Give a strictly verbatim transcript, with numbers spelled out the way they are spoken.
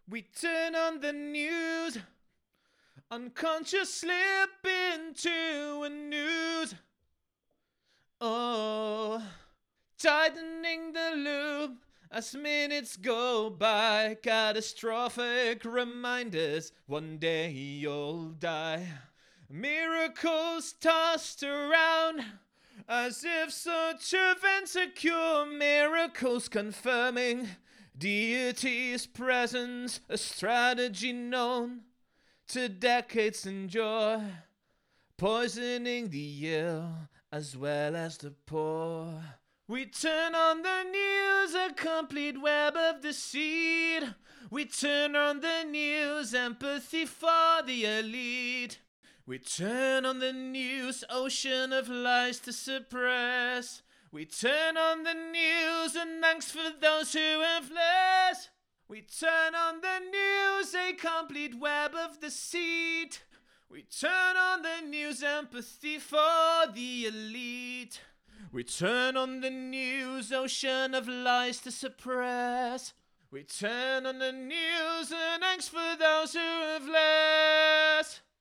We turn on the news, unconscious slip into a news. Oh, tightening the loop as minutes go by. Catastrophic reminders, one day you'll die. Miracles tossed around as if such events are cure. Miracles confirming deity's presence, a strategy known to decades endure, poisoning the ill as well as the poor. We turn on the news, a complete web of deceit. We turn on the news, empathy for the elite. We turn on the news, ocean of lies to suppress. We turn on the news, and thanks for those who have less. We turn on the news, a complete web of deceit. We turn on the news, empathy for the elite. We turn on the news, ocean of lies to suppress. We turn on the news, and thanks for those who have less.